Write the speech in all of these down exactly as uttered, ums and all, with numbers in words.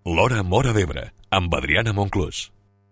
L'Hora Móra d'Ebre, amb Adriana Monclús.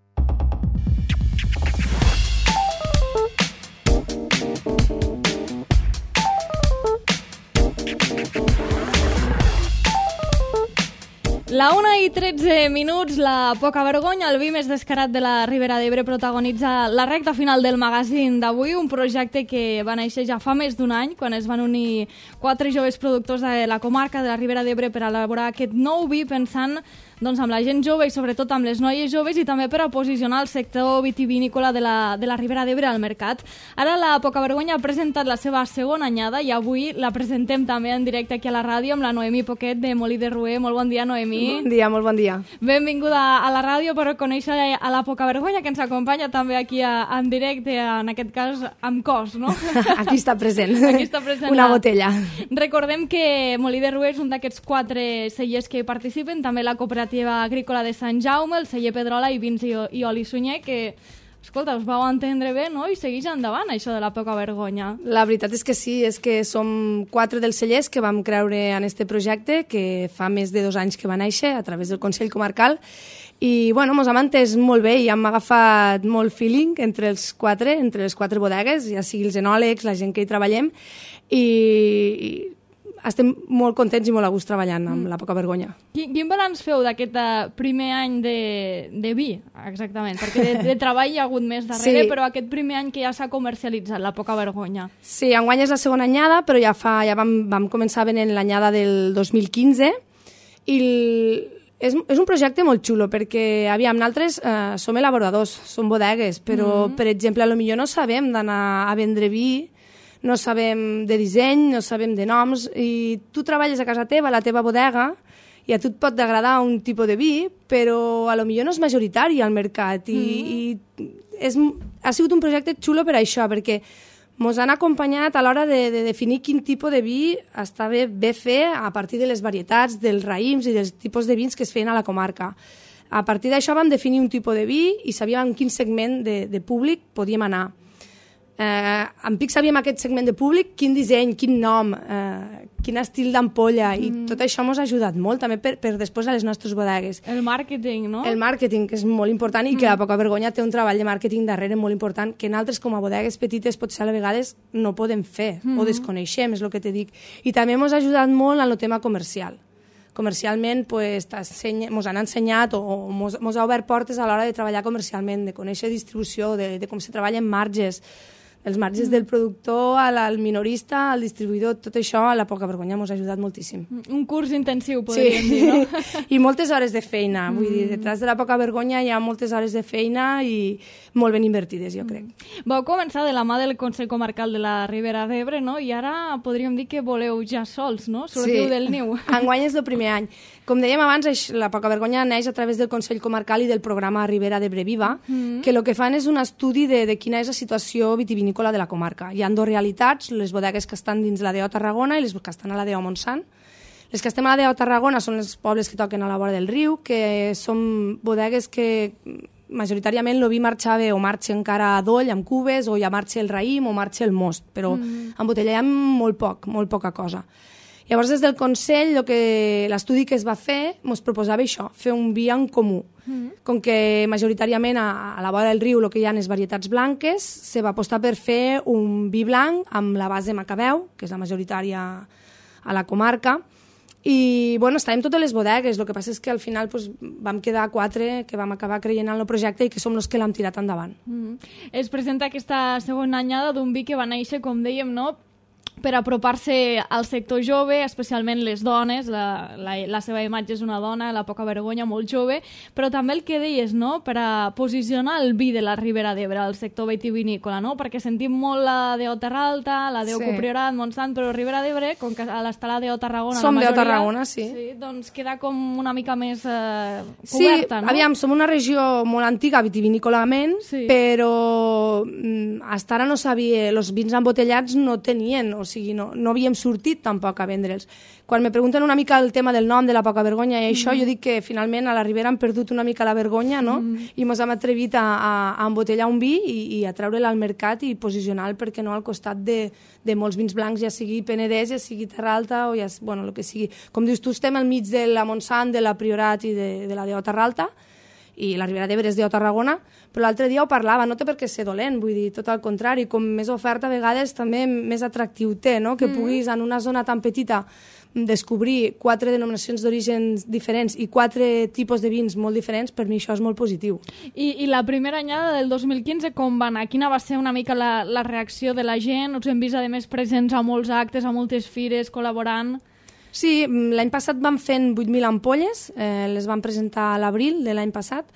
La una i tretze minuts, la poca vergonya, el vi més descarat de la Ribera d'Ebre protagonitza la recta final del magazín d'avui, un projecte que va néixer ja fa més d'un any, quan es van unir quatre joves productors de la comarca de la Ribera d'Ebre per elaborar aquest nou vi, pensant doncs, amb la gent jove i sobretot amb les noies joves i també per a posicionar el sector vitivinícola de la, de la Ribera d'Ebre al mercat. Ara la poca vergonya ha presentat la seva segona anyada i avui la presentem també en directe aquí a la ràdio amb la Noemí Poquet de Molí de Ruer. Molt bon dia, Noemí. Bon dia, molt bon dia. Benvinguda a la ràdio per conèixer a la poca vergonya que ens acompanya també aquí a, en directe, en aquest cas amb cos, no? Aquí està present. Aquí està present una la... botella. Recordem que Molí de Ruer és un d'aquests quatre cellers que hi participen, també la cooperativa agrícola de Sant Jaume, el celler Pedrola i Vins i, i Oli Sunyer, que, escolta, us vau entendre bé, no? I segueix endavant, això de la poca vergonya. La veritat és que sí, és que som quatre dels cellers que vam creure en este projecte, que fa més de dos anys que va néixer a través del Consell Comarcal, i, bueno, mos hem entès molt bé i hem agafat molt feeling entre els quatre, entre les quatre bodegues, ja sigui els enòlegs, la gent que hi treballem, i... i estem molt contents i molt a gust treballant amb mm. la poca vergonya. Quin, quin balanç feu d'aquest uh, primer any de, de vi, exactament? Perquè de, de treball hi ha hagut més darrere, sí. Però aquest primer any que ja s'ha comercialitzat, la poca vergonya. Sí, enguany és la segona anyada, però ja, fa, ja vam, vam començar venent l'anyada del dos mil quinze i el, és, és un projecte molt xulo perquè, aviam, nosaltres uh, som elaboradors, som bodegues, però, mm. per exemple, potser no sabem d'anar a vendre vi, no sabem de disseny, no sabem de noms, i tu treballes a casa teva, a la teva bodega, i a tu et pot agradar un tipus de vi, però a lo millor no és majoritari al mercat, i, mm. i és, ha sigut un projecte xulo per això, perquè ens han acompanyat a l'hora de, de definir quin tipus de vi està bé, bé fer a partir de les varietats, dels raïms i dels tipus de vins que es feien a la comarca. A partir d'això vam definir un tipus de vi i sabíem en quin segment de, de públic podíem anar. Eh, en Pic sabíem aquest segment de públic, quin disseny, quin nom, eh, quin estil d'ampolla, mm. i tot això ens ha ajudat molt també per, per després a les nostres bodegues. El màrqueting, no? El màrqueting, que és molt important, i mm. que la poca vergonya té un treball de màrqueting darrere molt important, que nosaltres com a bodegues petites potser a vegades no podem fer, mm. o desconeixem, és el que te dic. I també ens ha ajudat molt en el tema comercial. Comercialment pues, ens han ensenyat o ens ha obert portes a l'hora de treballar comercialment, de conèixer distribució, de, de com se treballa en marges, els marges mm. del productor, al, al minorista, al distribuïdor, tot això a la poca vergonya ens ha ajudat moltíssim. Un curs intensiu, podríem sí. dir, no? I moltes hores de feina, mm. vull dir, detrás de la poca vergonya hi ha moltes hores de feina i molt ben invertides, jo crec. Mm. Vau començar de la mà del Consell Comarcal de la Ribera d'Ebre, no? I ara podríem dir que voleu ja sols, no? Sortiu sí. del niu. Enguany és el primer any. Com dèiem abans, la poca vergonya neix a través del Consell Comarcal i del programa Ribera d'Ebre Viva, mm. que el que fan és un estudi de, de quina és la situació vitivinícola de la comarca. Hi ha dues realitats, les bodegues que estan dins la D O Tarragona i les que estan a la D O Montsant. Les que estem a la D O Tarragona són els pobles que toquen a la vora del riu, que són bodegues que majoritàriament el vi marxava o marxa encara a doll, amb cubes, o ja marxa el raïm o marxa el most, però mm. embotellem molt poc, molt poca cosa. Llavors, des del Consell, l'estudi que es va fer ens proposava això, fer un vi en comú. Mm. Com que majoritàriament a, a la vora del riu el que hi ha és varietats blanques, se va apostar per fer un vi blanc amb la base Macabeu, que és la majoritària a la comarca, i bueno, estàvem totes les bodegues, el que passa és que al final pues, vam quedar quatre que vam acabar creient en el projecte i que som els que l'hem tirat endavant. Mm. Es presenta aquesta segona anyada d'un vi que va néixer, com dèiem, no?, per apropar-se al sector jove, especialment les dones, la, la, la seva imatge és una dona, la poca vergonya, molt jove, però també el que deies, no?, per a posicionar el vi de la Ribera d'Ebre al sector vitivinícola, no?, perquè sentim molt la D O Terra Alta, la D O sí. Copriorat, Montsant, però Ribera d'Ebre, com que a l'estar la D O Tarragona, som la majoria, D O Tarragona, sí. sí. Doncs queda com una mica més eh, coberta, sí, no? Aviam, som una regió molt antiga vitivinícolament, sí. però mm, hasta ara no sabia, els vins embotellats no tenien, o sigui, no, no havíem sortit tampoc a vendre'ls. Quan me pregunten una mica el tema del nom de la poca vergonya i això, mm. jo dic que finalment a la Ribera han perdut una mica la vergonya, no? Mm. I mos hem atrevit a, a, a embotellar un vi i, i a treure-la al mercat i posicionar-lo, perquè no, al costat de, de molts vins blancs, ja sigui Penedès, ja sigui Terra Alta, o ja, bueno, el que sigui. Com dius tu, estem al mig de la Montsant, de la Priorat i de, de la de Terra Alta, i la Ribera d'Ebre és de Tarragona, però l'altre dia ho parlava, no té per què ser dolent, vull dir, tot al contrari, com més oferta a vegades també més atractiu té, no? Que mm. puguis en una zona tan petita descobrir quatre denominacions d'orígens diferents i quatre tipus de vins molt diferents, per mi això és molt positiu. I, i la primera anyada del dos mil quinze com va anar? Quina va ser una mica la, la reacció de la gent? Us hem vist, a més, presents a molts actes, a moltes fires, col·laborant... Sí, l'any passat vam fent vuit mil ampolles, eh, les vam presentar a l'abril de l'any passat,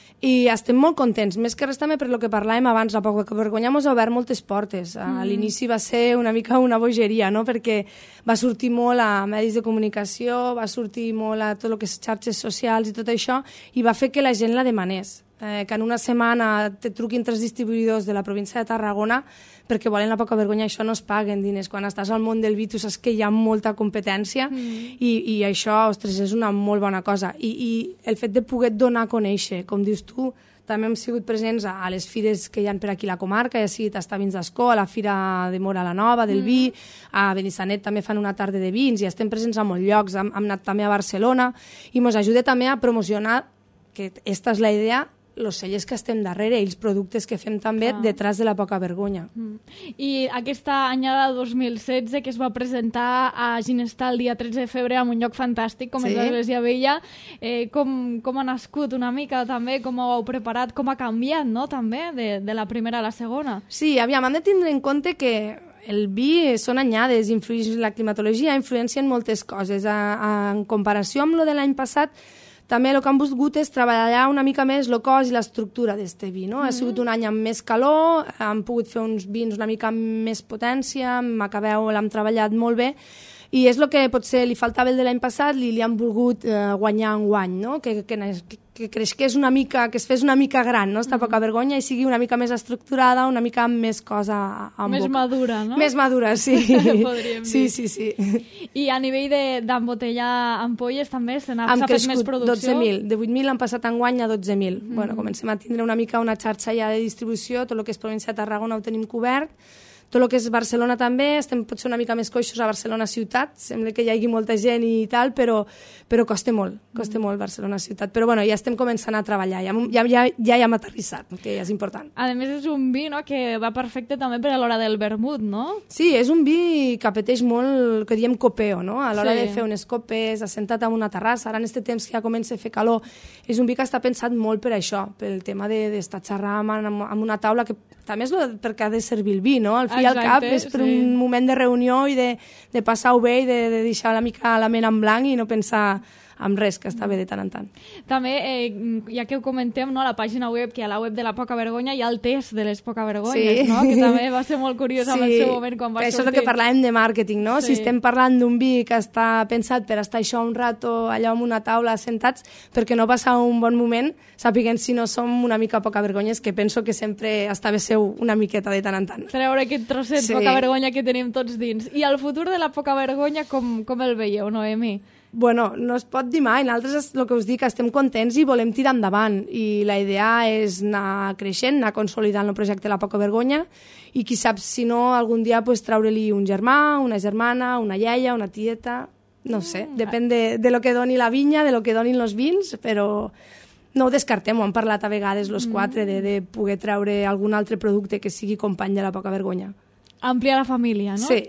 i estem molt contents, més que res també per lo que parlàvem abans, la poca vergonya mos ha obert moltes portes. Mm. A l'inici va ser una mica una bogeria, no? Perquè va sortir molt a medis de comunicació, va sortir molt a tot el que és xarxes socials i tot això, i va fer que la gent la demanés. Eh, que en una setmana te truquin tres distribuïdors de la província de Tarragona perquè volen la poca vergonya, això no es paguen diners. Quan estàs al món del vi tu saps que hi ha molta competència mm. i, i això, ostres, és una molt bona cosa. I, i el fet de poder donar a conèixer, com dius tu, també hem sigut presents a, a les fires que hi ha per aquí a la comarca, ja sigui Tastavins d'Ascó, a la Fira de Mora la Nova, del mm. vi, a Benissanet també fan una tarda de vins, i estem presents a molts llocs, hem, hem anat també a Barcelona, i ens ajuda també a promocionar, que aquesta és la idea, els cellers que estem darrere i els productes que fem també ah. detrás de la poca vergonya. Mm. I aquesta anyada dos mil setze que es va presentar a Ginestar el dia tretze de febrer en un lloc fantàstic com sí. és l'Església Vella, eh, com, com ha nascut una mica també, com ho heu preparat, com ha canviat, no?, també, de, de la primera a la segona. Sí, aviam, hem de tindre en compte que el vi són anyades, influeix, la climatologia influencia en moltes coses. A, a, en comparació amb lo de l'any passat, també el que han volgut és treballar una mica més el cos i l'estructura d'este vi, no? Mm-hmm. Ha sigut un any amb més calor, han pogut fer uns vins una mica amb més potència, amb Macabeu l'hem treballat molt bé, i és el que potser li faltava el de l'any passat, li, li han volgut eh, guanyar en guany, no? Que, que, que, que creixés una mica, que es fes una mica gran, no? Esta mm-hmm. poca vergonya, i sigui una mica més estructurada, una mica amb més cosa en més boca. Més madura, no? Més madura, sí. Podríem sí, dir. Sí, sí. I a nivell d'embotellar ampolles també s'ha fet més producció? dotze mil. De vuit mil han passat en guany a dotze mil. Mm-hmm. Bueno, comencem a tindre una mica una xarxa ja de distribució, tot el que és província de Tarragona ho tenim cobert, tot el que és Barcelona també, estem potser una mica més coixos a Barcelona ciutat, sembla que hi hagi molta gent i tal, però, però costa molt, costa mm. molt Barcelona ciutat. Però bueno, ja estem començant a treballar, ja, ja, ja, ja hem aterrissat, que ja és important. A més és un vi, no?, que va perfecte també per a l'hora del vermut, no? Sí, és un vi que apeteix molt, que diem copeo, no? A l'hora sí. de fer unes copes, assentat en una terrassa, ara en aquest temps que ja comença a fer calor, és un vi que està pensat molt per això, pel tema d'estar de, xerrant amb, amb una taula, que també és perquè ha de servir el vi, no? Al fi i al cap és per sí. un moment de reunió i de, de passar-ho bé i de, de deixar una mica la ment en blanc i no pensar amb res, que està bé de tant en tant. També, eh, ja que ho comentem, no, a la pàgina web, que a la web de la Poca Vergonya hi ha el test de les Poca Vergonyes, sí. no? Que també va ser molt curiós sí. en el seu moment quan va que sortir. Això és el que parlàvem de màrqueting, no? Sí. Si estem parlant d'un vi que està pensat per estar això un rato allà en una taula sentats, perquè no passar un bon moment, sàpiguen si no som una mica Poca Vergonyes, que penso que sempre està bé ser una miqueta de tant en tant. Treure aquest trosset sí. Poca Vergonya que tenim tots dins. I el futur de la Poca Vergonya, com, com el veieu, Noemi? Bueno, no es pot dir mai. Nosaltres, el que us dic, estem contents i volem tirar endavant. I la idea és anar creixent, anar consolidant el projecte de la Poca Vergonya, i qui sap si no, algun dia pues, treure-li un germà, una germana, una iaia, una tieta, no sé, depèn de, de lo que doni la vinya, de lo que donin els vins, però no ho descartem, ho hem parlat a vegades els quatre, de, de poder treure algun altre producte que sigui company de la Poca Vergonya. Ampliar la família, no? Sí.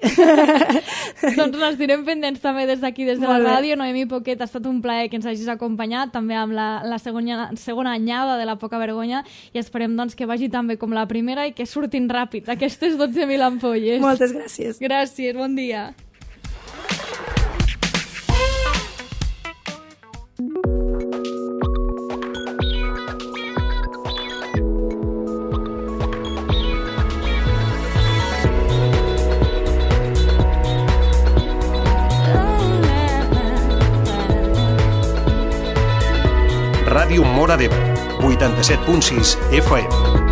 Doncs les direm pendents també des d'aquí, des de la ràdio. Noemi Poquet, ha estat un plaer que ens hagis acompanyat, també amb la, la segona, segona anyada de la Poca Vergonya, i esperem doncs, que vagi tan bé com la primera i que surtin ràpid aquestes dotze mil ampolles. Moltes gràcies. Gràcies, bon dia. Ràdio Móra d'Ebre, vuitanta-set punt sis F M.